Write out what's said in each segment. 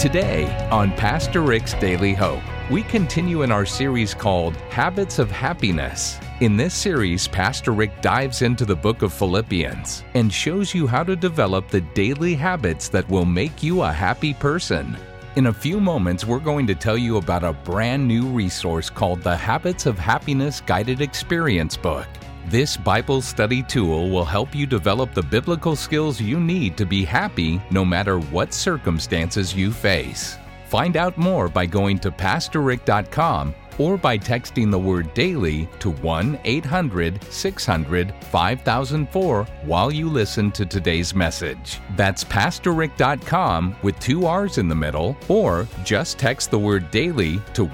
Today on Pastor Rick's Daily Hope, we continue in our series called Habits of Happiness. In this series, Pastor Rick dives into the book of Philippians and shows you how to develop the daily habits that will make you a happy person. In a few moments, we're going to tell you about a brand new resource called the Habits of Happiness Guided Experience book. This Bible study tool will help you develop the biblical skills you need to be happy no matter what circumstances you face. Find out more by going to PastorRick.com or by texting the word DAILY to 1-800-600-5004 while you listen to today's message. That's PastorRick.com with 2 R's in the middle, or just text the word DAILY to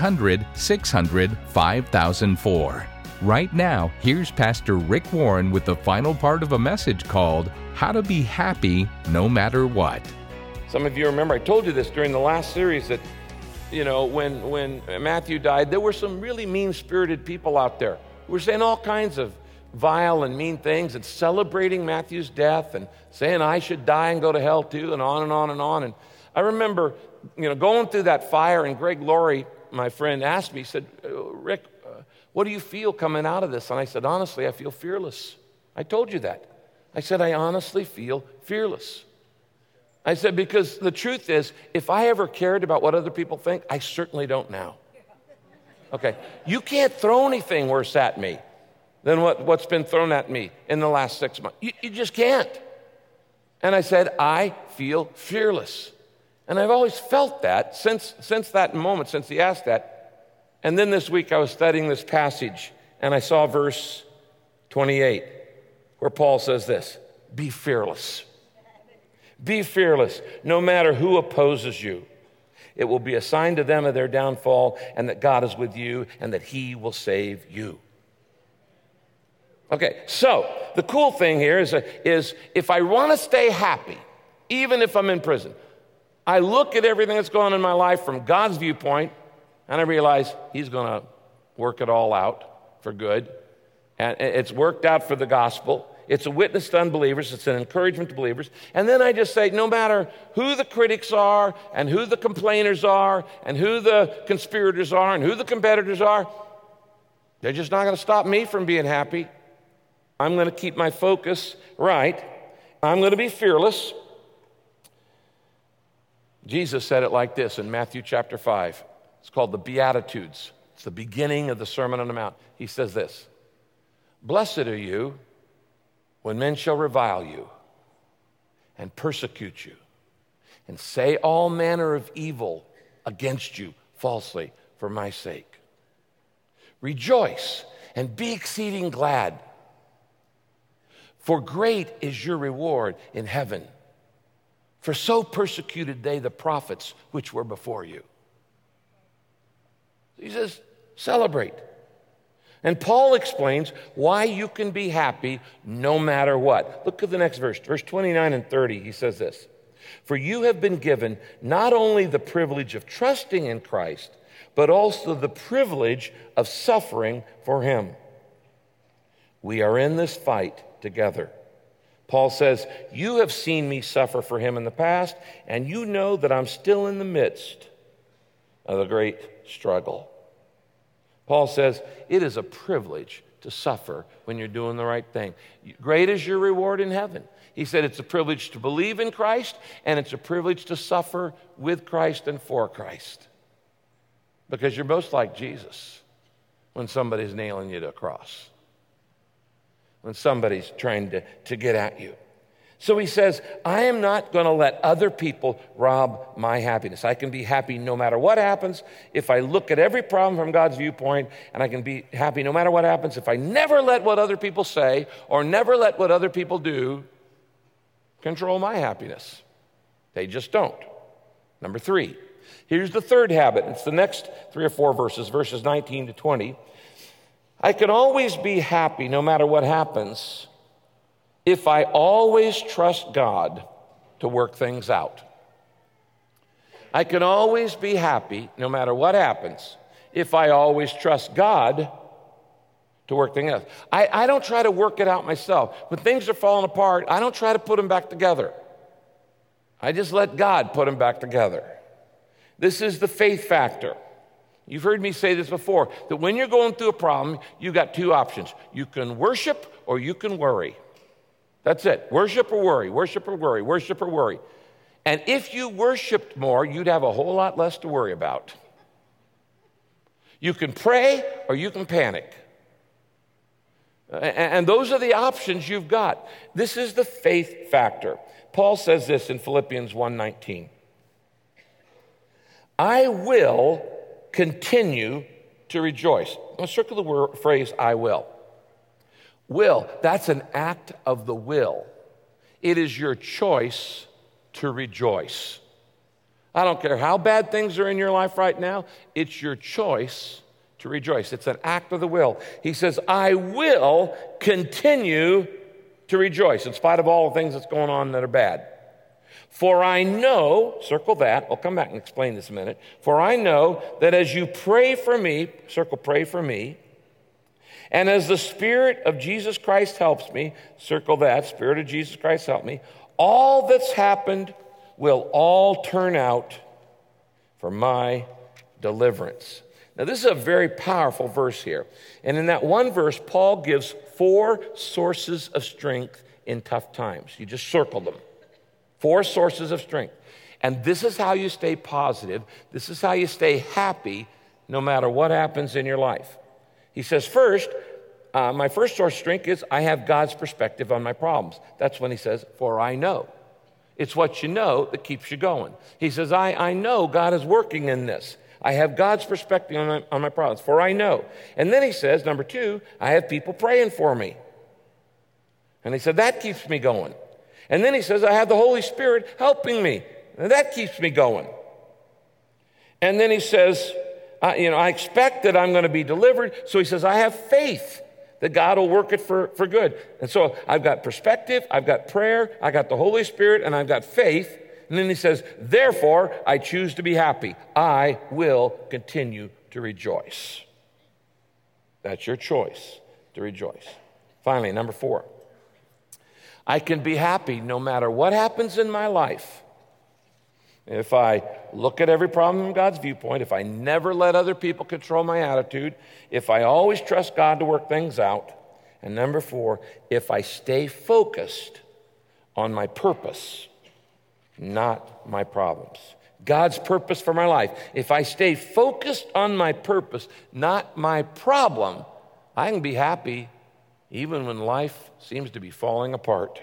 1-800-600-5004. Right now, here's Pastor Rick Warren with the final part of a message called How to Be Happy No Matter What. Some of you remember I told you this during the last series that, when Matthew died, there were some really mean-spirited people out there who were saying all kinds of vile and mean things and celebrating Matthew's death and saying I should die and go to hell too, and on and on and on. And I remember, going through that fire, and Greg Laurie, my friend, asked me, he said, Rick, what do you feel coming out of this? And I said, honestly, I feel fearless. I told you that. I said, I honestly feel fearless. I said, because the truth is, if I ever cared about what other people think, I certainly don't now. Okay, you can't throw anything worse at me than what's been thrown at me in the last 6 months. You just can't. And I said, I feel fearless. And I've always felt that since that moment, since he asked that. And then this week I was studying this passage, and I saw verse 28, where Paul says this, be fearless. Be fearless, no matter who opposes you. It will be a sign to them of their downfall, and that God is with you, and that he will save you. Okay, so the cool thing here is if I want to stay happy, even if I'm in prison, I look at everything that's going on in my life from God's viewpoint, and I realize he's going to work it all out for good. And it's worked out for the gospel. It's a witness to unbelievers. It's an encouragement to believers. And then I just say, no matter who the critics are and who the complainers are and who the conspirators are and who the competitors are, they're just not going to stop me from being happy. I'm going to keep my focus right. I'm going to be fearless. Jesus said it like this in Matthew chapter 5. It's called the Beatitudes. It's the beginning of the Sermon on the Mount. He says this, blessed are you when men shall revile you and persecute you and say all manner of evil against you falsely for my sake. Rejoice and be exceeding glad, for great is your reward in heaven. For so persecuted they the prophets which were before you. He says, celebrate. And Paul explains why you can be happy no matter what. Look at the next verse 29 and 30. He says this, for you have been given not only the privilege of trusting in Christ, but also the privilege of suffering for him. We are in this fight together. Paul says, you have seen me suffer for him in the past, and you know that I'm still in the midst of the great struggle. Paul says, it is a privilege to suffer when you're doing the right thing. Great is your reward in heaven. He said it's a privilege to believe in Christ, and it's a privilege to suffer with Christ and for Christ. Because you're most like Jesus when somebody's nailing you to a cross, when somebody's trying to get at you. So he says, I am not going to let other people rob my happiness. I can be happy no matter what happens if I look at every problem from God's viewpoint, and I can be happy no matter what happens if I never let what other people say or never let what other people do control my happiness. They just don't. Number 3, here's the third habit. It's the next 3 or 4 verses 19 to 20. I can always be happy no matter what happens if I always trust God to work things out. I can always be happy no matter what happens if I always trust God to work things out. I don't try to work it out myself. When things are falling apart, I don't try to put them back together. I just let God put them back together. This is the faith factor. You've heard me say this before, that when you're going through a problem, you've got two options. You can worship or you can worry. That's it. Worship or worry, worship or worry, worship or worry. And if you worshiped more, you'd have a whole lot less to worry about. You can pray or you can panic. And those are the options you've got. This is the faith factor. Paul says this in Philippians 1:19. I will continue to rejoice. I'm going to circle the phrase, I will. Will, that's an act of the will. It is your choice to rejoice. I don't care how bad things are in your life right now, it's your choice to rejoice. It's an act of the will. He says, I will continue to rejoice in spite of all the things that's going on that are bad. For I know, circle that, I'll come back and explain this in a minute. For I know that as you pray for me, circle pray for me, and as the Spirit of Jesus Christ helps me, circle that, Spirit of Jesus Christ help me, all that's happened will all turn out for my deliverance. Now, this is a very powerful verse here. And in that one verse, Paul gives 4 sources of strength in tough times. You just circled them. 4 sources of strength. And this is how you stay positive. This is how you stay happy no matter what happens in your life. He says, first, my first source of strength is I have God's perspective on my problems. That's when he says, for I know. It's what you know that keeps you going. He says, I know God is working in this. I have God's perspective on my problems, for I know. And then he says, number 2, I have people praying for me. And he said, that keeps me going. And then he says, I have the Holy Spirit helping me. And that keeps me going. And then he says, I expect that I'm going to be delivered. So he says, I have faith that God will work it for good. And so I've got perspective, I've got prayer, I got the Holy Spirit, and I've got faith. And then he says, therefore, I choose to be happy. I will continue to rejoice. That's your choice, to rejoice. Finally, number 4. I can be happy no matter what happens in my life. If I look at every problem from God's viewpoint, if I never let other people control my attitude, if I always trust God to work things out, and number 4, if I stay focused on my purpose, not my problems. God's purpose for my life. If I stay focused on my purpose, not my problem, I can be happy even when life seems to be falling apart.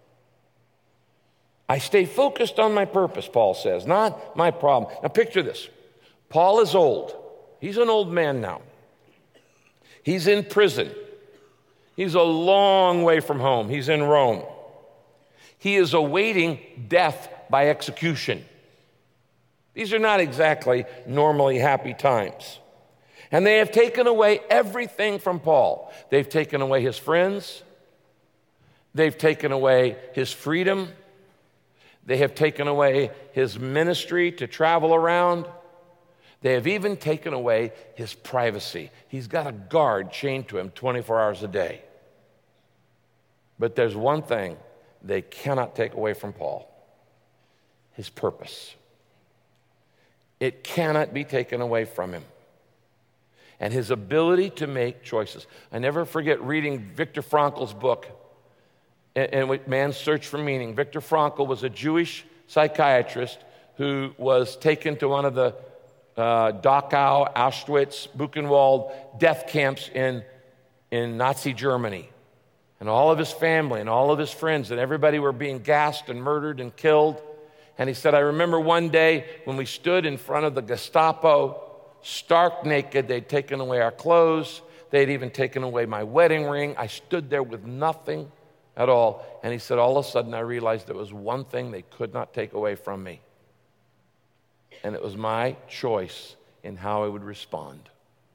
I stay focused on my purpose, Paul says, not my problem. Now picture this. Paul is old. He's an old man now. He's in prison. He's a long way from home. He's in Rome. He is awaiting death by execution. These are not exactly normally happy times. And they have taken away everything from Paul. They've taken away his friends. They've taken away his freedom. They have taken away his ministry to travel around. They have even taken away his privacy. He's got a guard chained to him 24 hours a day. But there's one thing they cannot take away from Paul: his purpose. It cannot be taken away from him. And his ability to make choices. I never forget reading Viktor Frankl's book, in Man's Search for Meaning. Viktor Frankl was a Jewish psychiatrist who was taken to one of the Dachau, Auschwitz, Buchenwald death camps in Nazi Germany. And all of his family and all of his friends and everybody were being gassed and murdered and killed. And he said, I remember one day when we stood in front of the Gestapo, stark naked. They'd taken away our clothes. They'd even taken away my wedding ring. I stood there with nothing at all. And he said, all of a sudden I realized there was one thing they could not take away from me. And it was my choice in how I would respond.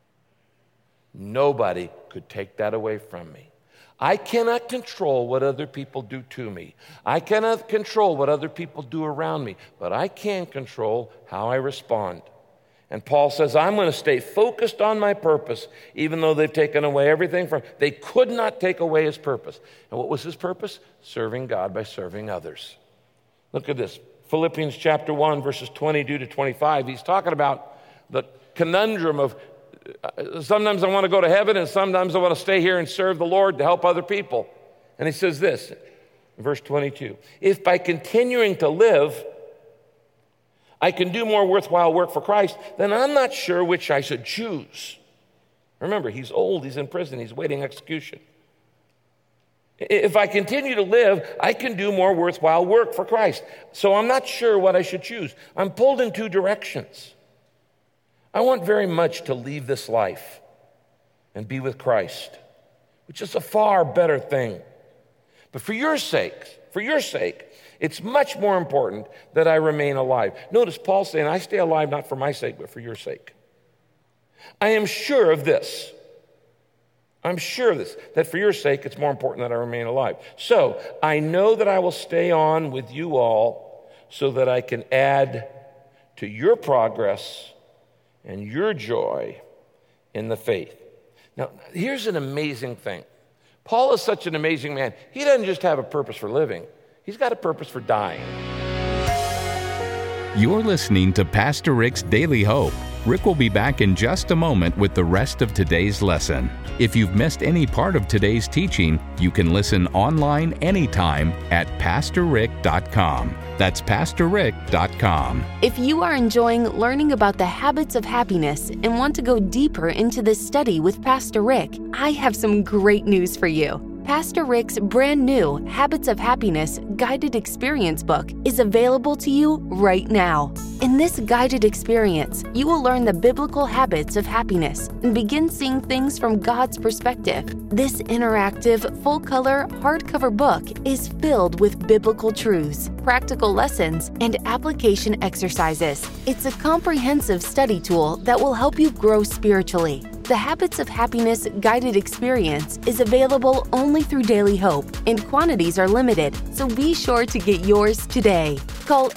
Nobody could take that away from me. I cannot control what other people do to me. I cannot control what other people do around me, but I can control how I respond. And Paul says, I'm going to stay focused on my purpose, even though they've taken away everything from. They could not take away his purpose. And what was his purpose? Serving God by serving others. Look at this. Philippians chapter 1, verses 22 to 25. He's talking about the conundrum of sometimes I want to go to heaven and sometimes I want to stay here and serve the Lord to help other people. And he says this, in verse 22, if by continuing to live, I can do more worthwhile work for Christ, then I'm not sure which I should choose. Remember, he's old, he's in prison, he's waiting execution. If I continue to live, I can do more worthwhile work for Christ. So I'm not sure what I should choose. I'm pulled in two directions. I want very much to leave this life and be with Christ, which is a far better thing. But for your sake, it's much more important that I remain alive. Notice Paul saying, I stay alive not for my sake, but for your sake. I am sure of this. That for your sake, it's more important that I remain alive. So I know that I will stay on with you all so that I can add to your progress and your joy in the faith. Now, here's an amazing thing. Paul is such an amazing man. He doesn't just have a purpose for living. He's got a purpose for dying. You're listening to Pastor Rick's Daily Hope. Rick will be back in just a moment with the rest of today's lesson. If you've missed any part of today's teaching, you can listen online anytime at PastorRick.com. That's PastorRick.com. If you are enjoying learning about the habits of happiness and want to go deeper into this study with Pastor Rick, I have some great news for you. Pastor Rick's brand new Habits of Happiness guided experience book is available to you right now. In this guided experience, you will learn the biblical habits of happiness and begin seeing things from God's perspective. This interactive, full-color, hardcover book is filled with biblical truths, practical lessons, and application exercises. It's a comprehensive study tool that will help you grow spiritually. The Habits of Happiness guided experience is available only through Daily Hope, and quantities are limited, so be sure to get yours today. Call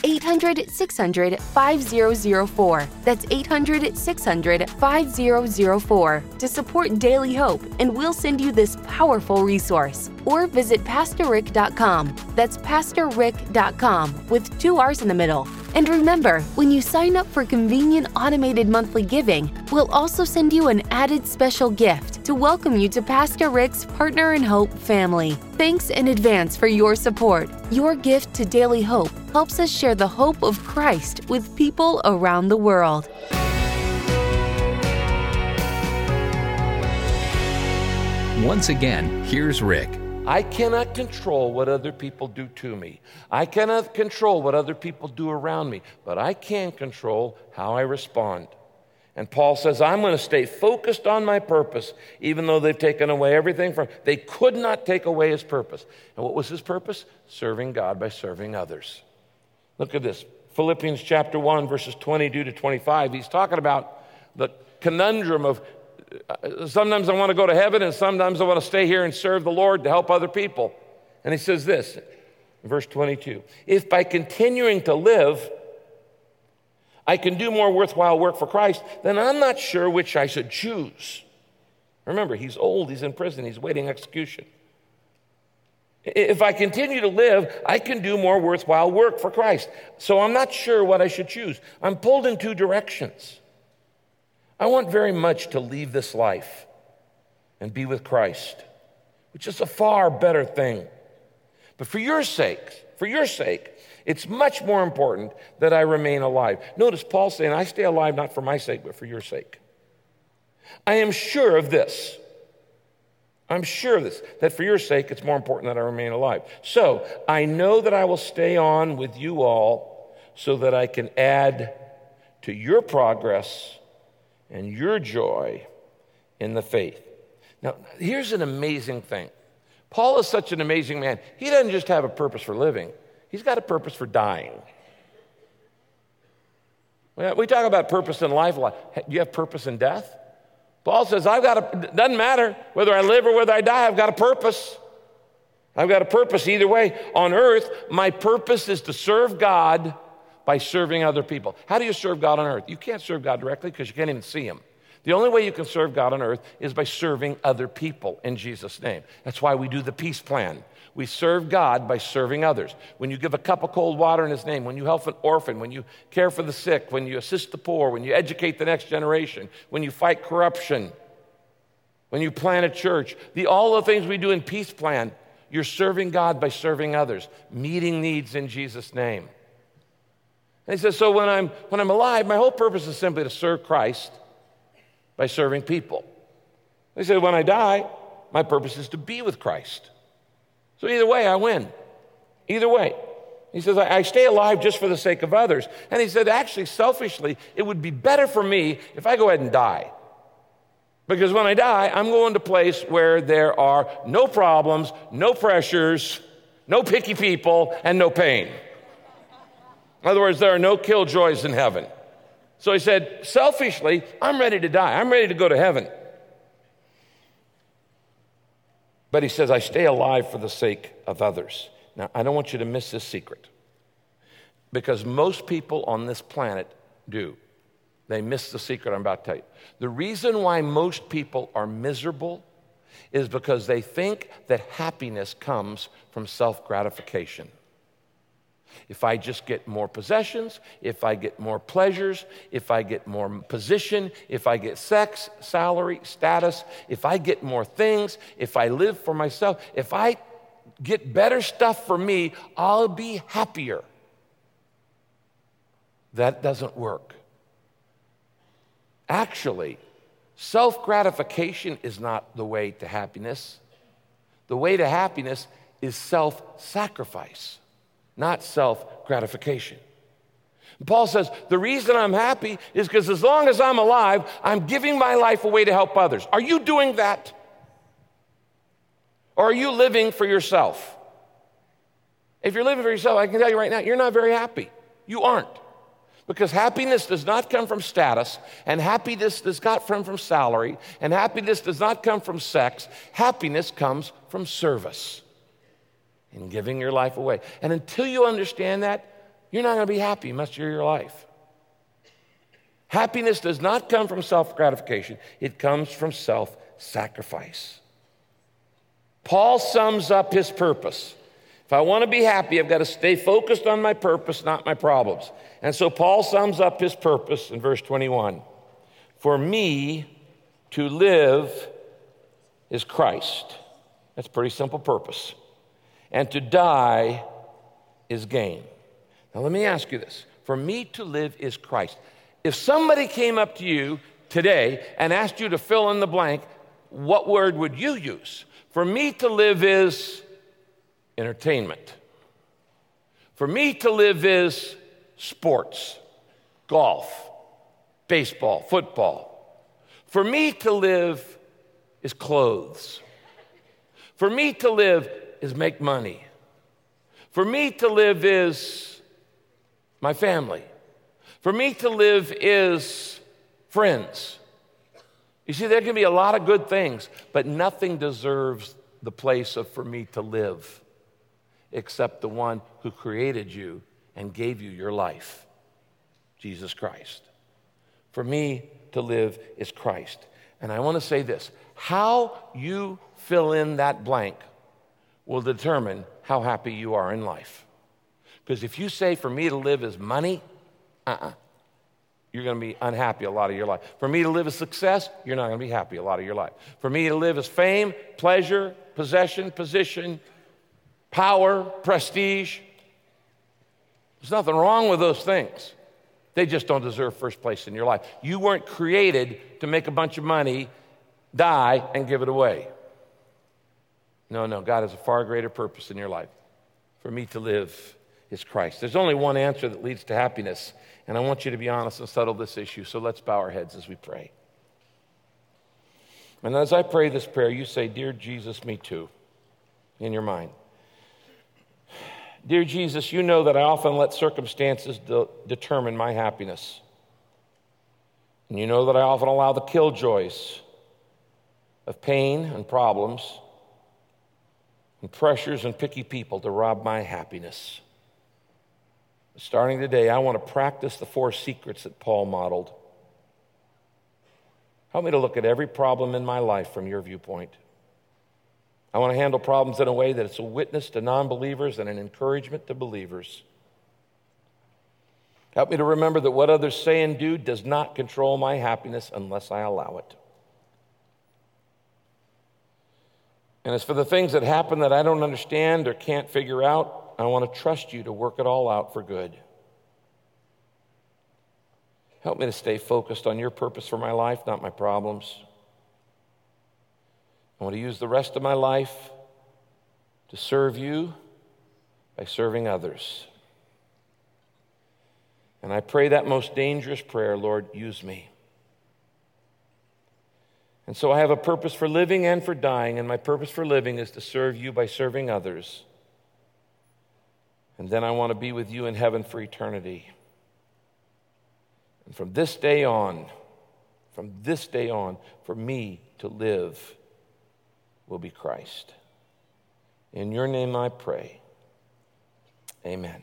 800-600-5004. That's 800-600-5004 to support Daily Hope, and we'll send you this powerful resource. Or visit PastorRick.com. That's PastorRick.com with 2 R's in the middle. And remember, when you sign up for convenient automated monthly giving, we'll also send you an added special gift to welcome you to Pastor Rick's Partner in Hope family. Thanks in advance for your support. Your gift to Daily Hope helps us share the hope of Christ with people around the world. Once again, here's Rick. I cannot control what other people do to me. I cannot control what other people do around me, but I can control how I respond. And Paul says, I'm going to stay focused on my purpose, even though they've taken away everything from him. They could not take away his purpose. And what was his purpose? Serving God by serving others. Look at this. Philippians chapter 1, verses 22 to 25. He's talking about the conundrum of sometimes I want to go to heaven and sometimes I want to stay here and serve the Lord to help other people. And he says this, in verse 22, if by continuing to live, I can do more worthwhile work for Christ, then I'm not sure which I should choose. Remember, he's old, he's in prison, he's waiting execution. If I continue to live, I can do more worthwhile work for Christ. So I'm not sure what I should choose. I'm pulled in two directions. I want very much to leave this life and be with Christ, which is a far better thing. But for your sake, it's much more important that I remain alive. Notice Paul saying, I stay alive not for my sake, but for your sake. I am sure of this. That for your sake, it's more important that I remain alive. So I know that I will stay on with you all so that I can add to your progress and your joy in the faith. Now, here's an amazing thing. Paul is such an amazing man. He doesn't just have a purpose for living. He's got a purpose for dying. We talk about purpose in life a lot. Do you have purpose in death? Paul says, doesn't matter whether I live or whether I die, I've got a purpose. I've got a purpose either way. On earth, my purpose is to serve God by serving other people. How do you serve God on earth? You can't serve God directly because you can't even see him. The only way you can serve God on earth is by serving other people in Jesus' name. That's why we do the peace plan. We serve God by serving others. When you give a cup of cold water in His name, when you help an orphan, when you care for the sick, when you assist the poor, when you educate the next generation, when you fight corruption, when you plant a church, all the things we do in Peace Plan, you're serving God by serving others, meeting needs in Jesus' name. And he says, so when I'm alive, my whole purpose is simply to serve Christ by serving people. He said, when I die, my purpose is to be with Christ. So either way, I win. Either way. He says, I stay alive just for the sake of others. And he said, actually, selfishly, it would be better for me if I go ahead and die. Because when I die, I'm going to a place where there are no problems, no pressures, no picky people, and no pain. In other words, there are no killjoys in heaven. So he said, selfishly, I'm ready to die. I'm ready to go to heaven. But he says, I stay alive for the sake of others. Now, I don't want you to miss this secret, because most people on this planet do. They miss the secret I'm about to tell you. The reason why most people are miserable is because they think that happiness comes from self-gratification. If I just get more possessions, if I get more pleasures, if I get more position, if I get sex, salary, status, if I get more things, if I live for myself, if I get better stuff for me, I'll be happier. That doesn't work. Actually, self-gratification is not the way to happiness. The way to happiness is self-sacrifice, not self-gratification. Paul says, the reason I'm happy is because as long as I'm alive, I'm giving my life away to help others. Are you doing that? Or are you living for yourself? If you're living for yourself, I can tell you right now, you're not very happy. You aren't. Because happiness does not come from status, and happiness does not come from salary, and happiness does not come from sex. Happiness comes from service and giving your life away. And until you understand that, you're not going to be happy much of your life. Happiness does not come from self-gratification. It comes from self-sacrifice. Paul sums up his purpose. If I want to be happy, I've got to stay focused on my purpose, not my problems. And so Paul sums up his purpose in verse 21. For me to live is Christ. That's a pretty simple purpose. And to die is gain. Now let me ask you this. For me to live is Christ. If somebody came up to you today and asked you to fill in the blank, what word would you use? For me to live is entertainment. For me to live is sports, golf, baseball, football. For me to live is clothes. For me to live is make money. For me to live is my family. For me to live is friends. You see, there can be a lot of good things, but nothing deserves the place of for me to live except the one who created you and gave you your life, Jesus Christ. For me to live is Christ. And I want to say this, how you fill in that blank will determine how happy you are in life. Because if you say for me to live is money, you're going to be unhappy a lot of your life. For me to live is success, you're not going to be happy a lot of your life. For me to live is fame, pleasure, possession, position, power, prestige. There's nothing wrong with those things. They just don't deserve first place in your life. You weren't created to make a bunch of money, die, and give it away. No, God has a far greater purpose in your life. For me to live is Christ. There's only one answer that leads to happiness, and I want you to be honest and settle this issue, so let's bow our heads as we pray. And as I pray this prayer, you say, Dear Jesus, me too, in your mind. Dear Jesus, you know that I often let circumstances determine my happiness. And you know that I often allow the killjoys of pain and problems and pressures and picky people to rob my happiness. Starting today, I want to practice the 4 secrets that Paul modeled. Help me to look at every problem in my life from your viewpoint. I want to handle problems in a way that it's a witness to non-believers and an encouragement to believers. Help me to remember that what others say and do does not control my happiness unless I allow it. And as for the things that happen that I don't understand or can't figure out, I want to trust you to work it all out for good. Help me to stay focused on your purpose for my life, not my problems. I want to use the rest of my life to serve you by serving others. And I pray that most dangerous prayer, Lord, use me. And so I have a purpose for living and for dying, and my purpose for living is to serve you by serving others. And then I want to be with you in heaven for eternity. And from this day on, for me to live will be Christ. In your name I pray. Amen.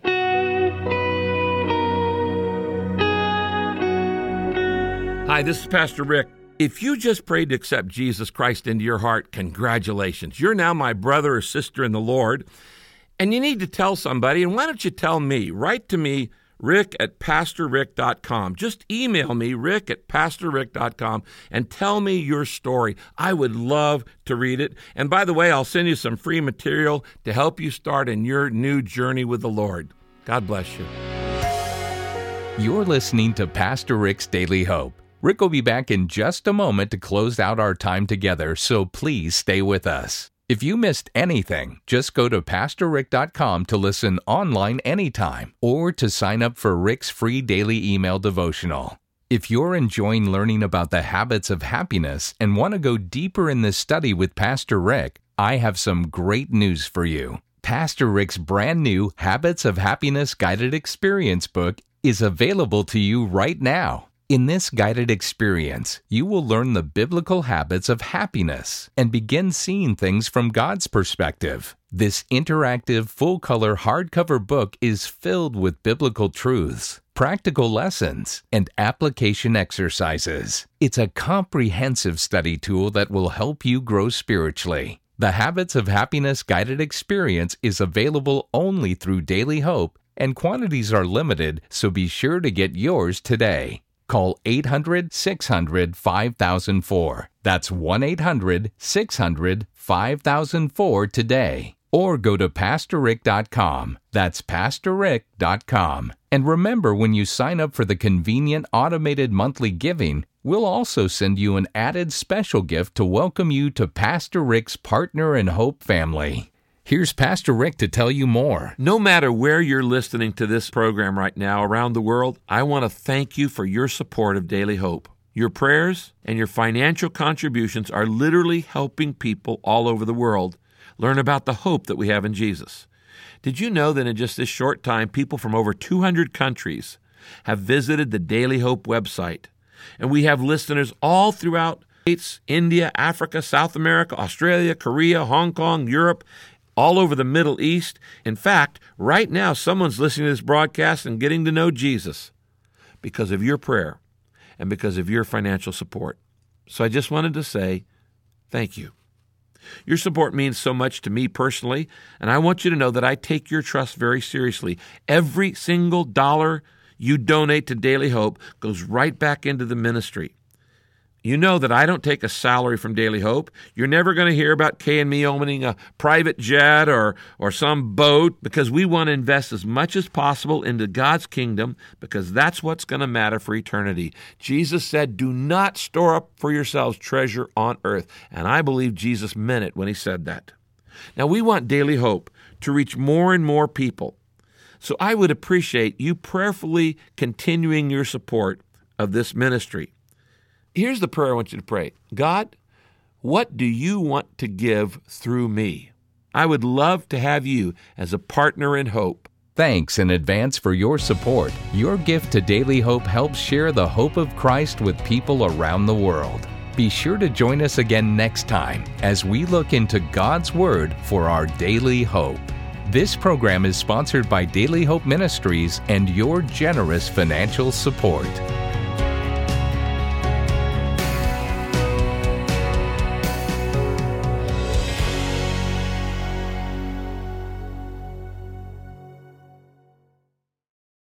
Hi, this is Pastor Rick. If you just prayed to accept Jesus Christ into your heart, congratulations. You're now my brother or sister in the Lord, and you need to tell somebody, and why don't you tell me? Write to me, rick@pastorrick.com. Just email me, rick@pastorrick.com, and tell me your story. I would love to read it. And by the way, I'll send you some free material to help you start in your new journey with the Lord. God bless you. You're listening to Pastor Rick's Daily Hope. Rick will be back in just a moment to close out our time together, so please stay with us. If you missed anything, just go to PastorRick.com to listen online anytime or to sign up for Rick's free daily email devotional. If you're enjoying learning about the habits of happiness and want to go deeper in this study with Pastor Rick, I have some great news for you. Pastor Rick's brand new Habits of Happiness Guided Experience book is available to you right now. In this guided experience, you will learn the biblical habits of happiness and begin seeing things from God's perspective. This interactive, full-color hardcover book is filled with biblical truths, practical lessons, and application exercises. It's a comprehensive study tool that will help you grow spiritually. The Habits of Happiness Guided Experience is available only through Daily Hope, and quantities are limited, so be sure to get yours today. Call 800-600-5004. That's 1-800-600-5004 today. Or go to PastorRick.com. That's PastorRick.com. And remember, when you sign up for the convenient automated monthly giving, we'll also send you an added special gift to welcome you to Pastor Rick's Partner in Hope family. Here's Pastor Rick to tell you more. No matter where you're listening to this program right now around the world, I want to thank you for your support of Daily Hope. Your prayers and your financial contributions are literally helping people all over the world learn about the hope that we have in Jesus. Did you know that in just this short time, people from over 200 countries have visited the Daily Hope website? And we have listeners all throughout India, Africa, South America, Australia, Korea, Hong Kong, Europe, all over the Middle East. In fact, right now, someone's listening to this broadcast and getting to know Jesus because of your prayer and because of your financial support. So I just wanted to say thank you. Your support means so much to me personally, and I want you to know that I take your trust very seriously. Every single dollar you donate to Daily Hope goes right back into the ministry. You know that I don't take a salary from Daily Hope. You're never going to hear about Kay and me owning a private jet or some boat, because we want to invest as much as possible into God's kingdom, because that's what's going to matter for eternity. Jesus said, do not store up for yourselves treasure on earth. And I believe Jesus meant it when he said that. Now, we want Daily Hope to reach more and more people. So I would appreciate you prayerfully continuing your support of this ministry. Here's the prayer I want you to pray. God, what do you want to give through me? I would love to have you as a partner in hope. Thanks in advance for your support. Your gift to Daily Hope helps share the hope of Christ with people around the world. Be sure to join us again next time as we look into God's Word for our daily hope. This program is sponsored by Daily Hope Ministries and your generous financial support.